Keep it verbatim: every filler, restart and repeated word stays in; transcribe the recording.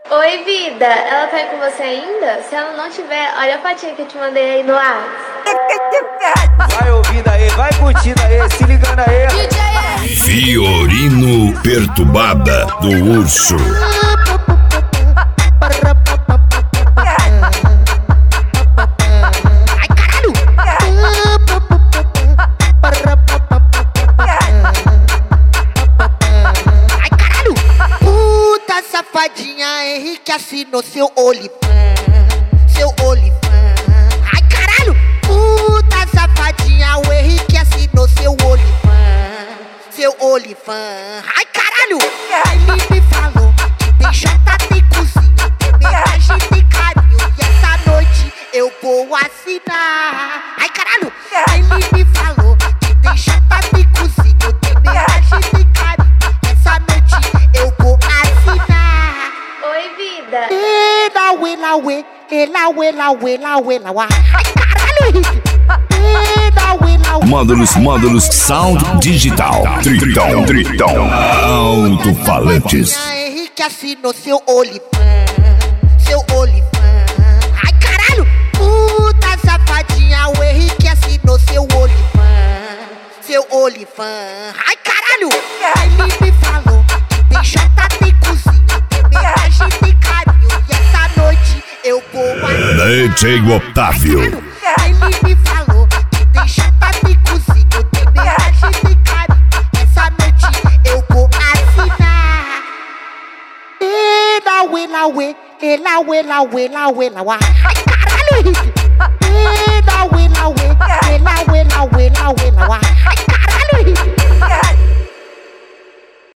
Oi, vida, ela tá aí com você ainda? Se ela não tiver, olha a fotinha que eu te mandei aí no WhatsApp. Vai ouvindo aí, vai curtindo aí, se ligando aí. Fiorino Perturbada do Urso. Ai, caralho! Ai, caralho! Puta safadinha, Henrique assinou seu olipã. Seu olipã. Ai, caralho! Puta safadinha, o Henrique assinou seu olipã. Seu olifã. Ai, caralho! Ele me falou que tem janta, tem cozinha, tem homenagem, tem carinho. E essa noite eu vou assinar. Ai, caralho! Ele me falou que tem janta, tem cozinha, tem homenagem, tem carinho. Essa noite eu vou assinar. Oi, vida. Ela, ela, ela, ela, ela, ela, ela. Ai, caralho, Henrique! Módulos, módulos, sound digital. Tritão, tritão. Alto-falantes. Henrique assinou seu olipã. Seu olipã. Ai, caralho! Puta safadinha, o Henrique assinou seu olipã. Seu olipã. Ai, caralho! Ele me falou que tem janta, tem cozinha, tem homenagem, tem carinho. E essa noite eu vou assinar. D J Otávio. Ele me falou que tem janta, tem cozinha, tem homenagem, tem carinho. Essa noite eu vou assinar. Ela, ela, ela, ela, ela, ela. Ai, caralho, Henrique! Ela, ela, ela, ela, ela, ela. Ai,